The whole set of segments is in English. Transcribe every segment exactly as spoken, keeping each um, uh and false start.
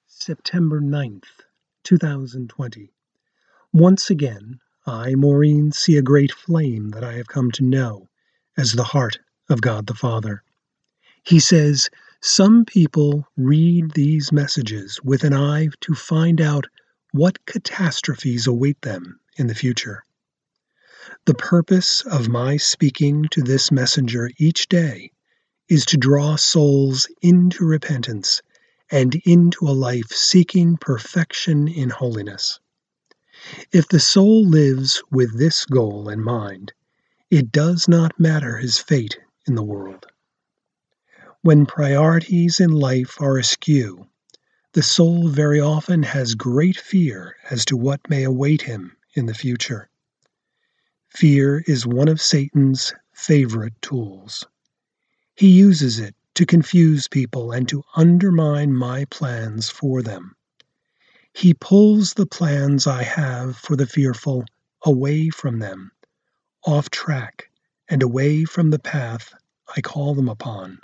September ninth, two thousand twenty. Once again, I, Maureen, see a great flame that I have come to know as the heart of God the Father. He says, some people read these messages with an eye to find out what catastrophes await them in the future. The purpose of my speaking to this messenger each day is to draw souls into repentance and into a life seeking perfection in holiness. If the soul lives with this goal in mind, it does not matter his fate in the world. When priorities in life are askew, the soul very often has great fear as to what may await him in the future. Fear is one of Satan's favorite tools. He uses it to confuse people and to undermine my plans for them. He pulls the plans I have for the fearful away from them, off track, and away from the path I call them upon.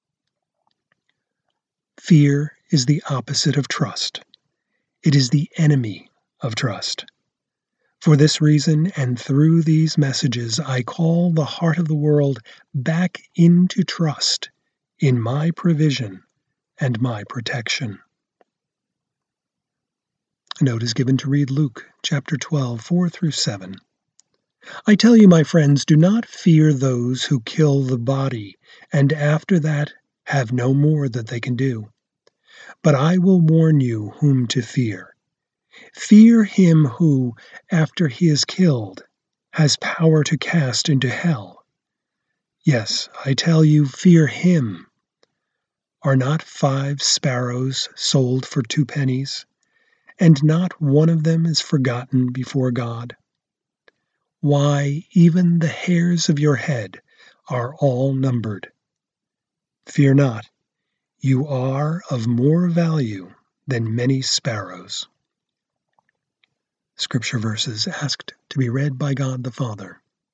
Fear is the opposite of trust. It is the enemy of trust. For this reason, and through these messages, I call the heart of the world back into trust in my provision and my protection. A note is given to read Luke chapter twelve, four through seven. I tell you, my friends, do not fear those who kill the body, and after that have no more that they can do. But I will warn you whom to fear. Fear him who, after he is killed, has power to cast into hell. Yes, I tell you, fear him. Are not five sparrows sold for two pennies, and not one of them is forgotten before God? Why, even the hairs of your head are all numbered. Fear not, you are of more value than many sparrows. Scripture verses asked to be read by God the Father.